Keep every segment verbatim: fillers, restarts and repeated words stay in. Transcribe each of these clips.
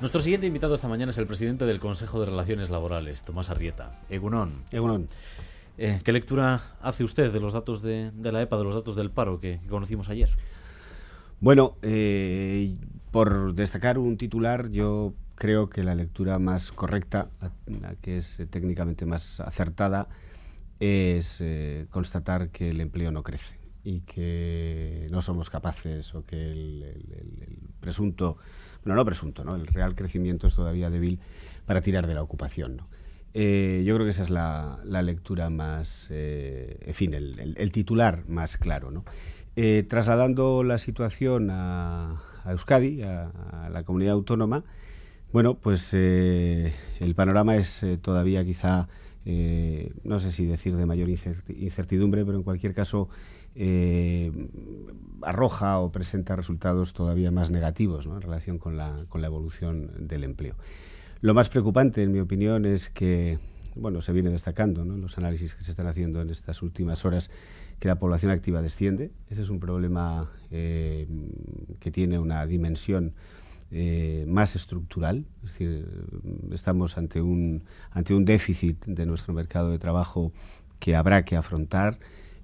Nuestro siguiente invitado esta mañana es el presidente del Consejo de Relaciones Laborales, Tomás Arrieta. Egunon. Egunon. Eh, ¿Qué lectura hace usted de los datos de, de la E P A, de los datos del paro que, que conocimos ayer? Bueno, eh, por destacar un titular, yo creo que la lectura más correcta, la, la que es eh, técnicamente más acertada, es eh, constatar que el empleo no crece y que no somos capaces, o que el, el, el, el presunto, bueno, no presunto, ¿no? El real crecimiento es todavía débil para tirar de la ocupación, ¿no? Eh, yo creo que esa es la, la lectura más, eh, en fin, el, el, el titular más claro, ¿no? Eh, trasladando la situación a, a Euskadi, a, a la comunidad autónoma, bueno, pues eh, el panorama es eh, todavía quizá, eh, no sé si decir de mayor incertidumbre, pero en cualquier caso eh, arroja o presenta resultados todavía más negativos, ¿no?, en relación con la, con la evolución del empleo. Lo más preocupante, en mi opinión, es que, bueno, se viene destacando, ¿no?, en los análisis que se están haciendo en estas últimas horas, que la población activa desciende. Ese es un problema eh, que tiene una dimensión eh, más estructural. Es decir, estamos ante un, ante un déficit de nuestro mercado de trabajo que habrá que afrontar,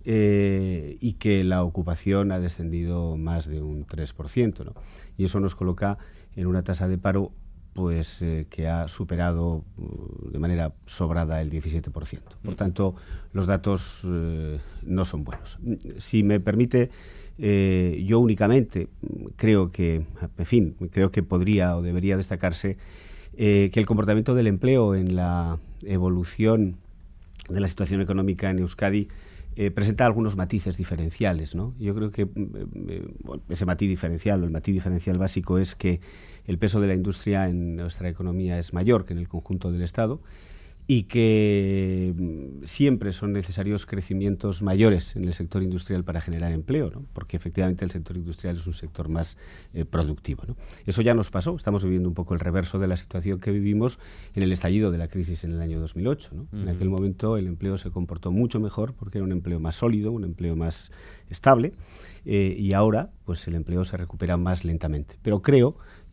eh, y que la ocupación ha descendido más de un tres por ciento, ¿no? Y eso nos coloca en una tasa de paro pues eh, que ha superado uh, de manera sobrada el diecisiete por ciento. Por tanto, los datos eh, no son buenos. Si me permite, eh, yo únicamente creo que, en fin, creo que podría o debería destacarse eh, que el comportamiento del empleo en la evolución de la situación económica en Euskadi Eh, presenta algunos matices diferenciales, ¿no? Yo creo que eh, ese matiz diferencial, o el matiz diferencial básico, es que el peso de la industria en nuestra economía es mayor que en el conjunto del Estado, y que siempre son necesarios crecimientos mayores en el sector industrial para generar empleo, ¿no? Porque efectivamente el sector industrial es un sector más eh, productivo, ¿no? Eso ya nos pasó. Estamos viviendo un poco el reverso de la situación que vivimos en el estallido de la crisis en el año dos mil ocho, ¿no? Uh-huh. En aquel momento el empleo se comportó mucho mejor porque era un empleo más sólido, un empleo más estable, eh, y ahora pues el empleo se recupera más lentamente. Pero creo,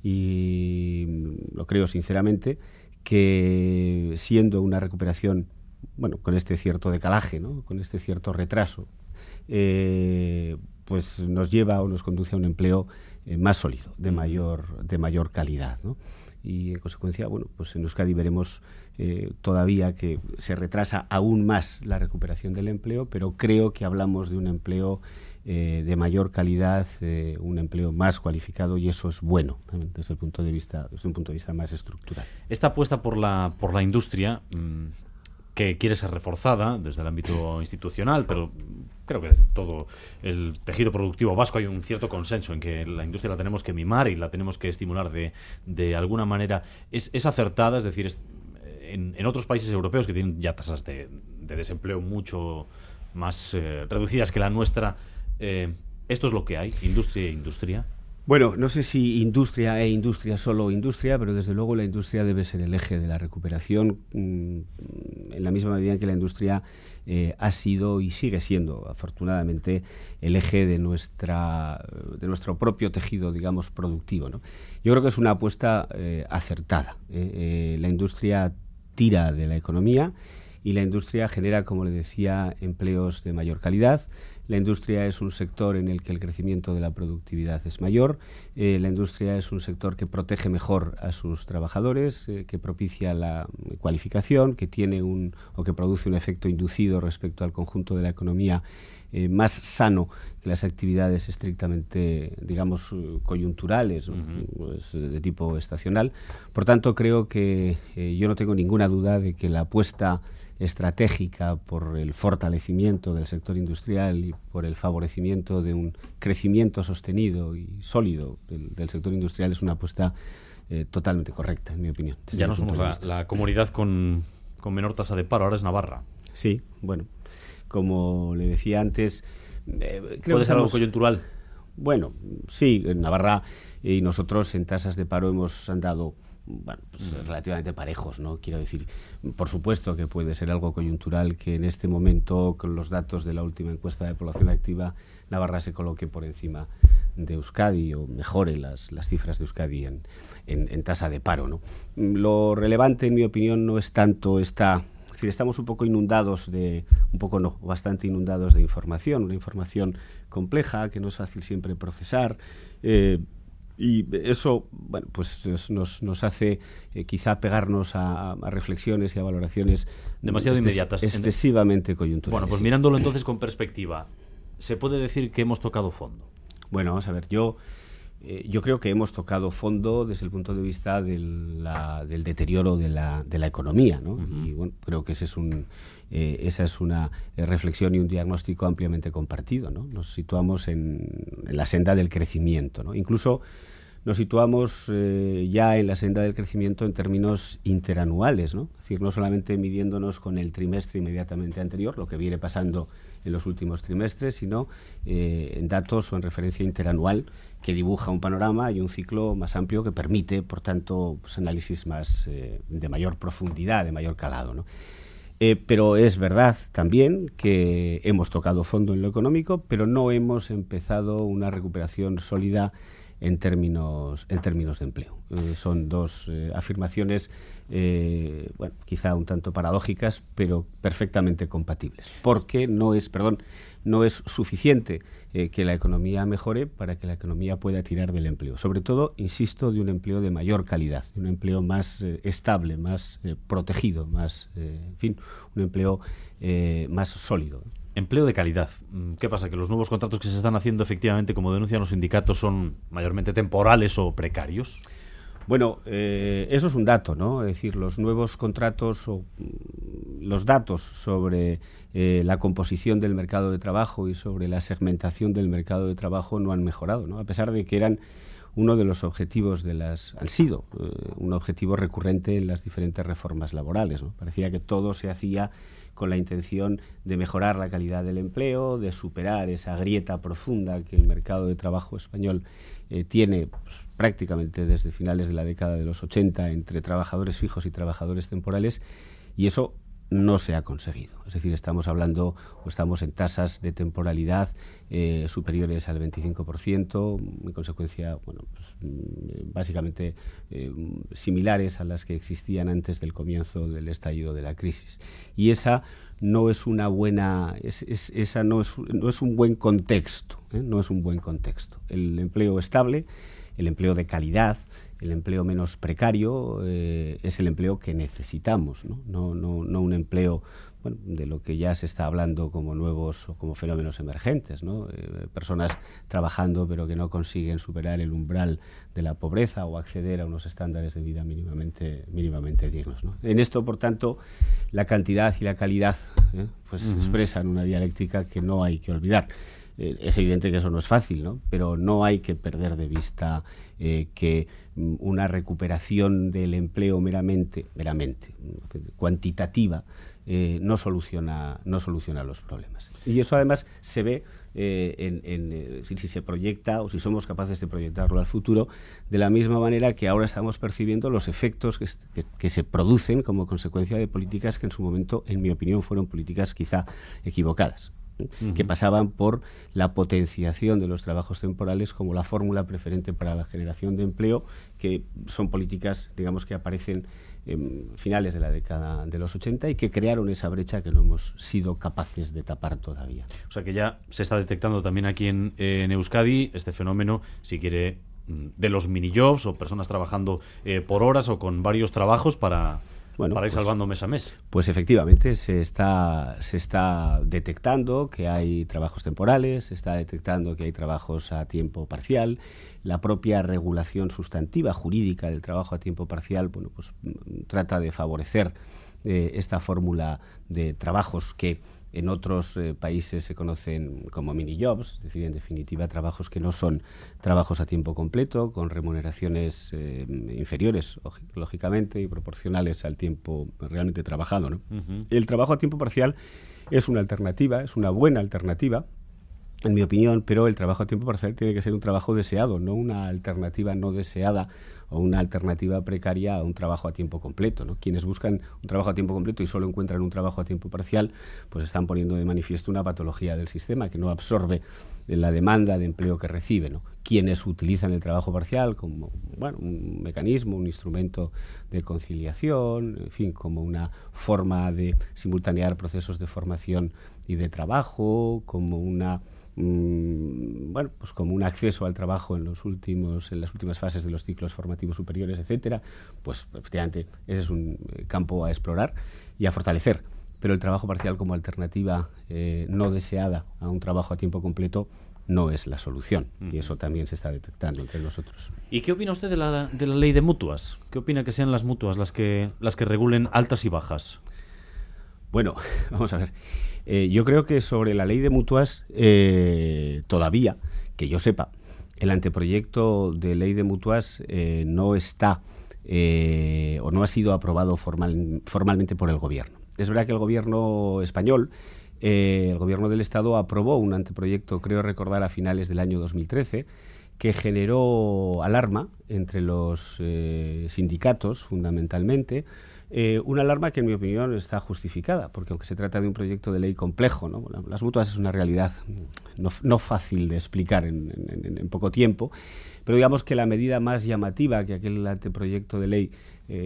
y lo creo sinceramente, que siendo una recuperación, bueno, con este cierto decalaje, ¿no?, con este cierto retraso, eh, pues nos lleva o nos conduce a un empleo eh, más sólido, de mayor, de mayor calidad, ¿no? Y en consecuencia, bueno, pues en Euskadi veremos eh, todavía que se retrasa aún más la recuperación del empleo, pero creo que hablamos de un empleo eh, de mayor calidad, eh, un empleo más cualificado, y eso es bueno también desde el punto de vista, desde un punto de vista más estructural. Esta apuesta por la por la industria, mmm, que quiere ser reforzada desde el ámbito institucional, pero creo que desde todo el tejido productivo vasco hay un cierto consenso en que la industria la tenemos que mimar y la tenemos que estimular de, de alguna manera. Es, es acertada, es decir, es, en, en otros países europeos que tienen ya tasas de, de desempleo mucho más eh, reducidas que la nuestra, eh, ¿esto es lo que hay, industria e industria? Bueno, no sé si industria e industria, solo industria, pero desde luego la industria debe ser el eje de la recuperación, mmm, en la misma medida en que la industria eh, ha sido y sigue siendo, afortunadamente, el eje de nuestra de nuestro propio tejido, digamos, productivo, ¿no? Yo creo que es una apuesta eh, acertada. Eh, eh, la industria tira de la economía y la industria genera, como le decía, empleos de mayor calidad. La industria es un sector en el que el crecimiento de la productividad es mayor. Eh, la industria es un sector que protege mejor a sus trabajadores, eh, que propicia la cualificación, que tiene un o que produce un efecto inducido respecto al conjunto de la economía, eh, más sano que las actividades estrictamente, digamos, coyunturales, uh-huh. pues, de tipo estacional. Por tanto, creo que eh, yo no tengo ninguna duda de que la apuesta estratégica por el fortalecimiento del sector industrial y por el favorecimiento de un crecimiento sostenido y sólido del, del sector industrial es una apuesta eh, totalmente correcta, en mi opinión. Ya no somos la, la comunidad con, con menor tasa de paro, ahora es Navarra. Sí, bueno, como le decía antes, eh, creo ¿Puede que ser estamos, algo coyuntural? Bueno, sí, en Navarra y nosotros en tasas de paro hemos andado, bueno, pues mm. relativamente parejos, ¿no? Quiero decir, por supuesto que puede ser algo coyuntural que en este momento, con los datos de la última encuesta de población activa, Navarra se coloque por encima de Euskadi o mejore las, las cifras de Euskadi en, en, en tasa de paro, ¿no? Lo relevante, en mi opinión, no es tanto esta... Es decir, estamos un poco inundados de... Un poco no, bastante inundados de información, una información compleja que no es fácil siempre procesar, eh, y eso, bueno, pues nos, nos hace eh, quizá pegarnos a, a reflexiones y a valoraciones demasiado inmediatas, excesivamente coyunturales. Bueno, pues sí. Mirándolo entonces con perspectiva, ¿se puede decir que hemos tocado fondo? Bueno, vamos a ver, yo, eh, yo creo que hemos tocado fondo desde el punto de vista del, la, del deterioro de la, de la economía, ¿no? Uh-huh. Y bueno, creo que ese es un, eh, esa es una reflexión y un diagnóstico ampliamente compartido, ¿no? Nos situamos en, en la senda del crecimiento, ¿no? Incluso nos situamos eh, ya en la senda del crecimiento en términos interanuales, ¿no? Es decir, no solamente midiéndonos con el trimestre inmediatamente anterior, lo que viene pasando en los últimos trimestres, sino eh, en datos o en referencia interanual que dibuja un panorama y un ciclo más amplio que permite, por tanto, pues, análisis más eh, de mayor profundidad, de mayor calado, ¿no? Eh, pero es verdad también que hemos tocado fondo en lo económico, pero no hemos empezado una recuperación sólida en términos en términos de empleo. Eh, son dos eh, afirmaciones, eh, bueno, quizá un tanto paradójicas, pero perfectamente compatibles. Porque no es, perdón, no es suficiente eh, que la economía mejore para que la economía pueda tirar del empleo. Sobre todo, insisto, de un empleo de mayor calidad, de un empleo más eh, estable, más eh, protegido, más, eh, en fin, un empleo eh, más sólido. Empleo de calidad. ¿Qué pasa? ¿Que los nuevos contratos que se están haciendo, efectivamente, como denuncian los sindicatos, son mayormente temporales o precarios? Bueno, eh, eso es un dato, ¿no? Es decir, los nuevos contratos o los datos sobre eh, la composición del mercado de trabajo y sobre la segmentación del mercado de trabajo no han mejorado, ¿no? A pesar de que eran uno de los objetivos de las... han sido eh, un objetivo recurrente en las diferentes reformas laborales, ¿no? Parecía que todo se hacía con la intención de mejorar la calidad del empleo, de superar esa grieta profunda que el mercado de trabajo español eh, tiene pues, prácticamente desde finales de la década de los ochenta entre trabajadores fijos y trabajadores temporales, y eso no se ha conseguido. Es decir, estamos hablando o estamos en tasas de temporalidad eh, superiores al veinticinco por ciento, en consecuencia, bueno, pues, básicamente eh, similares a las que existían antes del comienzo del estallido de la crisis. Y esa no es una buena, es, es, esa no es, no es un buen contexto, ¿eh? no es un buen contexto. El empleo estable, el empleo de calidad, el empleo menos precario eh, es el empleo que necesitamos, ¿no? No, no, no un empleo, bueno, de lo que ya se está hablando como nuevos o como fenómenos emergentes, ¿no? Eh, personas trabajando pero que no consiguen superar el umbral de la pobreza o acceder a unos estándares de vida mínimamente, mínimamente dignos, ¿no? En esto, por tanto, la cantidad y la calidad ¿eh? pues uh-huh. expresan una dialéctica que no hay que olvidar. Eh, es evidente que eso no es fácil, ¿no? Pero no hay que perder de vista eh, que una recuperación del empleo meramente, meramente cuantitativa eh, no soluciona, no soluciona los problemas. Y eso además se ve eh, en, en, eh, si, si se proyecta o si somos capaces de proyectarlo al futuro de la misma manera que ahora estamos percibiendo los efectos que, que, que se producen como consecuencia de políticas que en su momento, en mi opinión, fueron políticas quizá equivocadas. Uh-huh. Que pasaban por la potenciación de los trabajos temporales como la fórmula preferente para la generación de empleo, que son políticas, digamos, que aparecen en finales de la década de los ochenta y que crearon esa brecha que no hemos sido capaces de tapar todavía. O sea que ya se está detectando también aquí en, en Euskadi este fenómeno, si quiere, de los mini-jobs o personas trabajando eh, por horas o con varios trabajos para... Bueno, para ir pues, salvando mes a mes. Pues efectivamente se está, se está detectando que hay trabajos temporales, se está detectando que hay trabajos a tiempo parcial. La propia regulación sustantiva jurídica del trabajo a tiempo parcial, bueno, pues trata de favorecer eh, esta fórmula de trabajos que en otros eh, países se conocen como mini-jobs, es decir, en definitiva, trabajos que no son trabajos a tiempo completo, con remuneraciones eh, inferiores, lógicamente, y proporcionales al tiempo realmente trabajado, ¿no? Uh-huh. El trabajo a tiempo parcial es una alternativa, es una buena alternativa, en mi opinión, pero el trabajo a tiempo parcial tiene que ser un trabajo deseado, no una alternativa no deseada o una alternativa precaria a un trabajo a tiempo completo, ¿no? Quienes buscan un trabajo a tiempo completo y solo encuentran un trabajo a tiempo parcial, pues están poniendo de manifiesto una patología del sistema que no absorbe la demanda de empleo que recibe, ¿no? Quienes utilizan el trabajo parcial como, bueno, un mecanismo, un instrumento de conciliación, en fin, como una forma de simultanear procesos de formación y de trabajo, como una mmm, bueno, pues como un acceso al trabajo en los últimos, en las últimas fases de los ciclos formativos superiores, etcétera, pues efectivamente ese es un campo a explorar y a fortalecer. Pero el trabajo parcial como alternativa eh, no deseada a un trabajo a tiempo completo no es la solución, uh-huh. y eso también se está detectando entre nosotros. ¿Y qué opina usted de la, de la ley de mutuas? ¿Qué opina que sean las mutuas las que, las que regulen altas y bajas? Bueno, vamos a ver. Eh, yo creo que sobre la ley de mutuas, eh, todavía, que yo sepa, el anteproyecto de ley de mutuas eh, no está eh, o no ha sido aprobado formal, formalmente por el Gobierno. Es verdad que el Gobierno español, eh, el Gobierno del Estado, aprobó un anteproyecto, creo recordar, a finales del año dos mil trece, que generó alarma entre los eh, sindicatos, fundamentalmente, eh, una alarma que, en mi opinión, está justificada, porque aunque se trata de un proyecto de ley complejo, ¿no? Bueno, las mutuas es una realidad no, no fácil de explicar en, en, en poco tiempo, pero digamos que la medida más llamativa que aquel anteproyecto de ley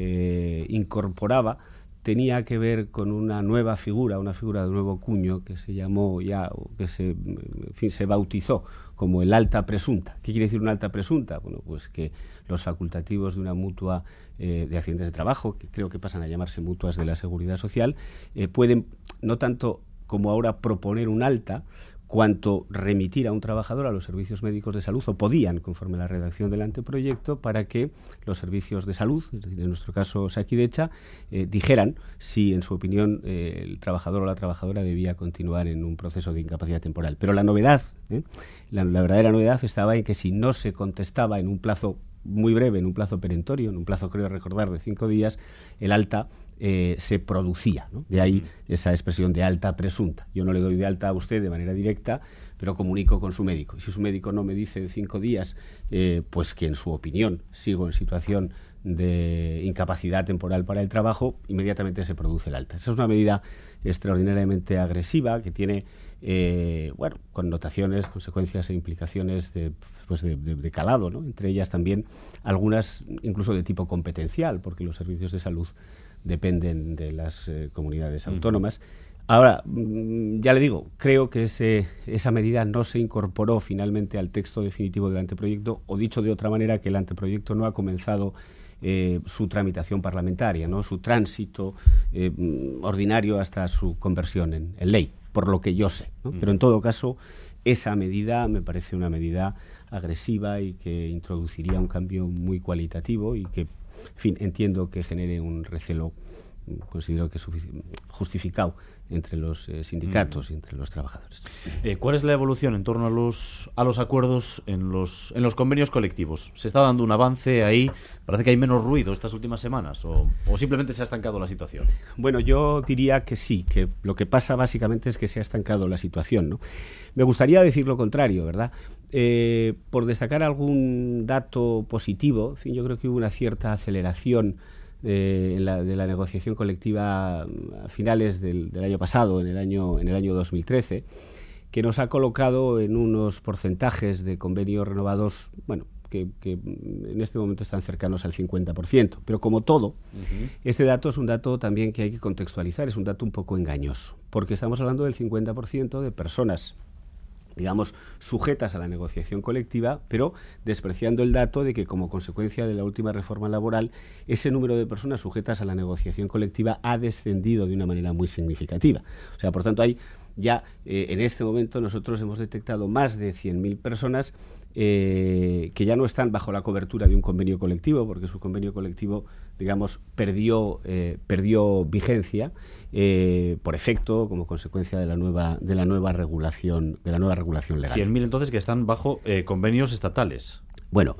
eh, incorporaba tenía que ver con una nueva figura, una figura de nuevo cuño que se llamó ya, o que se, en fin, se bautizó como el alta presunta. ¿Qué quiere decir una alta presunta? Bueno, pues que los facultativos de una mutua eh, de accidentes de trabajo, que creo que pasan a llamarse mutuas de la Seguridad Social, eh, pueden no tanto como ahora proponer un alta, cuanto remitir a un trabajador a los servicios médicos de salud, o podían, conforme a la redacción del anteproyecto, para que los servicios de salud, es decir, en nuestro caso Osakidetza, eh, dijeran si, en su opinión, eh, el trabajador o la trabajadora debía continuar en un proceso de incapacidad temporal. Pero la novedad, ¿eh? la, la verdadera novedad estaba en que si no se contestaba en un plazo muy breve, en un plazo perentorio, en un plazo, creo recordar, de cinco días, el alta Eh, se producía, ¿no? De ahí esa expresión de alta presunta. Yo no le doy de alta a usted de manera directa, pero comunico con su médico. Y si su médico no me dice en cinco días, eh, pues que en su opinión sigo en situación de incapacidad temporal para el trabajo, inmediatamente se produce el alta. Esa es una medida extraordinariamente agresiva que tiene eh, bueno, connotaciones, consecuencias e implicaciones de, pues de, de, de calado, ¿no? Entre ellas también algunas incluso de tipo competencial, porque los servicios de salud dependen de las eh, comunidades autónomas. Ahora, ya le digo, creo que ese, esa medida no se incorporó finalmente al texto definitivo del anteproyecto, o dicho de otra manera, que el anteproyecto no ha comenzado eh, su tramitación parlamentaria, ¿no? Su tránsito eh, ordinario hasta su conversión en, en ley, por lo que yo sé, ¿no? Pero en todo caso, esa medida me parece una medida agresiva y que introduciría un cambio muy cualitativo y que, en fin, entiendo que genere un recelo, considero que es justificado entre los eh, sindicatos mm. y entre los trabajadores. Eh, ¿Cuál es la evolución en torno a los a los acuerdos en los en los convenios colectivos? ¿Se está dando un avance ahí? ¿Parece que hay menos ruido estas últimas semanas? ¿O, o simplemente se ha estancado la situación? Bueno, yo diría que sí, que lo que pasa básicamente es que se ha estancado la situación, ¿no? Me gustaría decir lo contrario, ¿verdad? Eh, por destacar algún dato positivo, en fin, yo creo que hubo una cierta aceleración de la, de la negociación colectiva a finales del, del año pasado, en el año, en el año dos mil trece, que nos ha colocado en unos porcentajes de convenios renovados, bueno, que, que en este momento están cercanos al cincuenta por ciento. Pero como todo, uh-huh. este dato es un dato también que hay que contextualizar, es un dato un poco engañoso, porque estamos hablando del cincuenta por ciento de personas, digamos, sujetas a la negociación colectiva, pero despreciando el dato de que, como consecuencia de la última reforma laboral, ese número de personas sujetas a la negociación colectiva ha descendido de una manera muy significativa. O sea, por tanto, hay ya eh, en este momento nosotros hemos detectado más de cien mil personas eh, que ya no están bajo la cobertura de un convenio colectivo, porque su convenio colectivo, digamos, perdió, eh, perdió vigencia eh, por efecto, como consecuencia de la nueva de la nueva regulación de la nueva regulación legal. cien mil entonces que están bajo eh, convenios estatales. Bueno,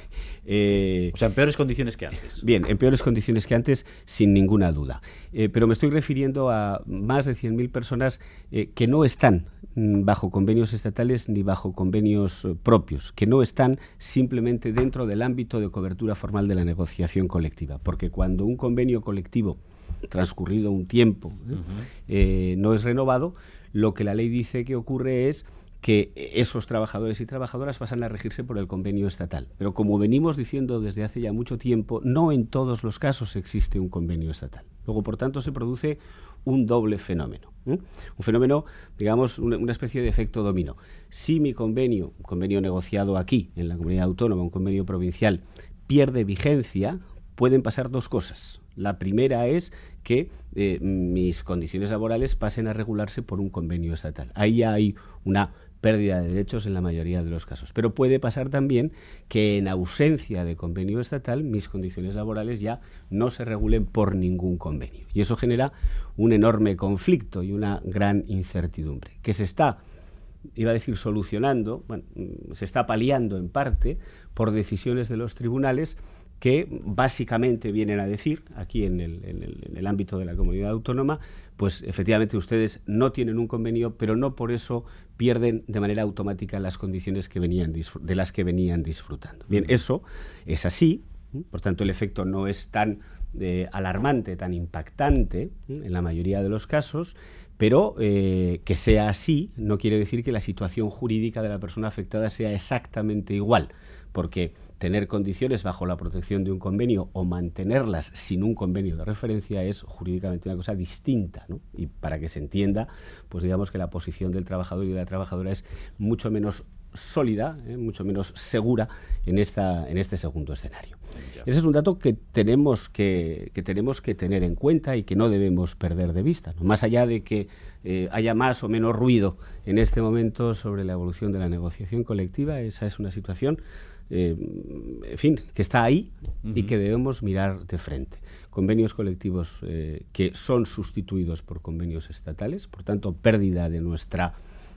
eh, o sea, en peores condiciones que antes. Bien, en peores condiciones que antes, sin ninguna duda. Eh, pero me estoy refiriendo a más de cien mil personas eh, que no están bajo convenios estatales ni bajo convenios eh, propios, que no están simplemente dentro del ámbito de cobertura formal de la negociación colectiva. Porque cuando un convenio colectivo, transcurrido un tiempo, ¿eh? Uh-huh. eh, no es renovado, lo que la ley dice que ocurre es que esos trabajadores y trabajadoras pasan a regirse por el convenio estatal. Pero como venimos diciendo desde hace ya mucho tiempo, no en todos los casos existe un convenio estatal. Luego, por tanto, se produce un doble fenómeno. ¿eh? Un fenómeno, digamos, una, una especie de efecto dominó. Si mi convenio, un convenio negociado aquí, en la comunidad autónoma, un convenio provincial, pierde vigencia, pueden pasar dos cosas. La primera es que eh, mis condiciones laborales pasen a regularse por un convenio estatal. Ahí hay una pérdida de derechos en la mayoría de los casos. Pero puede pasar también que en ausencia de convenio estatal mis condiciones laborales ya no se regulen por ningún convenio. Y eso genera un enorme conflicto y una gran incertidumbre que se está, iba a decir solucionando, bueno, se está paliando en parte por decisiones de los tribunales que básicamente vienen a decir, aquí en el, en, el, en el ámbito de la comunidad autónoma, pues efectivamente ustedes no tienen un convenio, pero no por eso pierden de manera automática las condiciones que venían de las que venían disfrutando. Bien, eso es así, por tanto el efecto no es tan eh, alarmante, tan impactante en la mayoría de los casos, pero eh, que sea así no quiere decir que la situación jurídica de la persona afectada sea exactamente igual, porque tener condiciones bajo la protección de un convenio o mantenerlas sin un convenio de referencia es jurídicamente una cosa distinta, ¿no? Y para que se entienda, pues digamos que la posición del trabajador y de la trabajadora es mucho menos sólida, ¿eh? mucho menos segura en, esta, en este segundo escenario. Ya. Ese es un dato que tenemos que, que tenemos que tener en cuenta y que no debemos perder de vista, ¿no? Más allá de que eh, haya más o menos ruido en este momento sobre la evolución de la negociación colectiva, esa es una situación Eh, en fin, que está ahí uh-huh. y que debemos mirar de frente. Convenios colectivos eh, que son sustituidos por convenios estatales, por tanto, pérdida de nuestra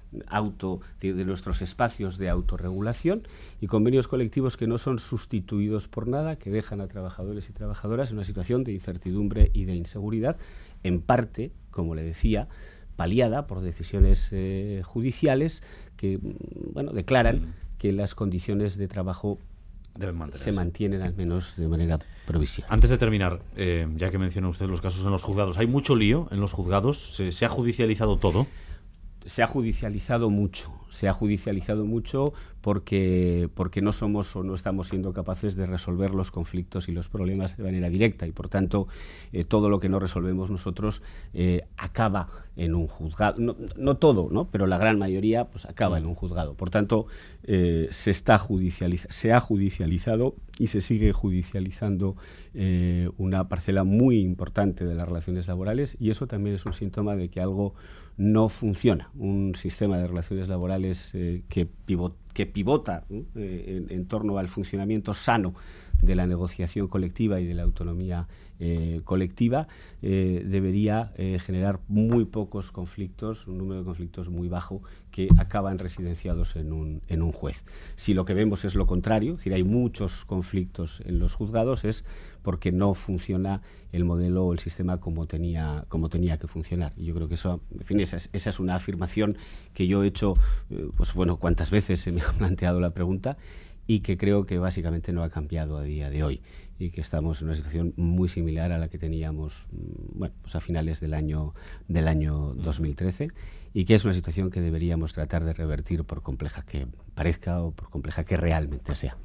auto, de, de nuestros espacios de autorregulación, y convenios colectivos que no son sustituidos por nada, que dejan a trabajadores y trabajadoras en una situación de incertidumbre y de inseguridad, en parte, como le decía, paliada por decisiones eh, judiciales que, bueno, declaran uh-huh. que las condiciones de trabajo deben mantenerse. Se mantienen al menos de manera provisional. Antes de terminar, eh, ya que menciona usted los casos en los juzgados, ¿hay mucho lío en los juzgados? ¿Se, se ha judicializado todo? Se ha judicializado mucho, se ha judicializado mucho porque, porque no somos o no estamos siendo capaces de resolver los conflictos y los problemas de manera directa, y por tanto eh, todo lo que no resolvemos nosotros eh, acaba en un juzgado. No, no todo, ¿no? Pero la gran mayoría pues acaba en un juzgado. Por tanto, eh, se está judicializa- se ha judicializado y se sigue judicializando eh, una parcela muy importante de las relaciones laborales, y eso también es un síntoma de que algo no funciona. Un sistema de relaciones laborales eh, que, pivot, que pivota eh, en, en torno al funcionamiento sano de la negociación colectiva y de la autonomía eh, colectiva eh, debería eh, generar muy pocos conflictos, un número de conflictos muy bajo que acaban residenciados en un, en un juez. Si lo que vemos es lo contrario, es decir, hay muchos conflictos en los juzgados, es porque no funciona el modelo o el sistema como tenía, como tenía que funcionar. Y yo creo que eso, en fin, esa es, esa es una afirmación que yo he hecho, eh, pues bueno, cuántas veces se me ha planteado la pregunta, y que creo que básicamente no ha cambiado a día de hoy, y que estamos en una situación muy similar a la que teníamos bueno, pues a finales del año, del año dos mil trece, y que es una situación que deberíamos tratar de revertir, por compleja que parezca o por compleja que realmente sea.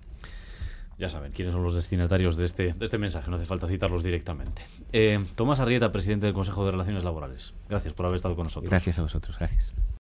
Ya saben quiénes son los destinatarios de este, de este mensaje, no hace falta citarlos directamente. Eh, Tomás Arrieta, presidente del Consejo de Relaciones Laborales, gracias por haber estado con nosotros. Gracias a vosotros, gracias.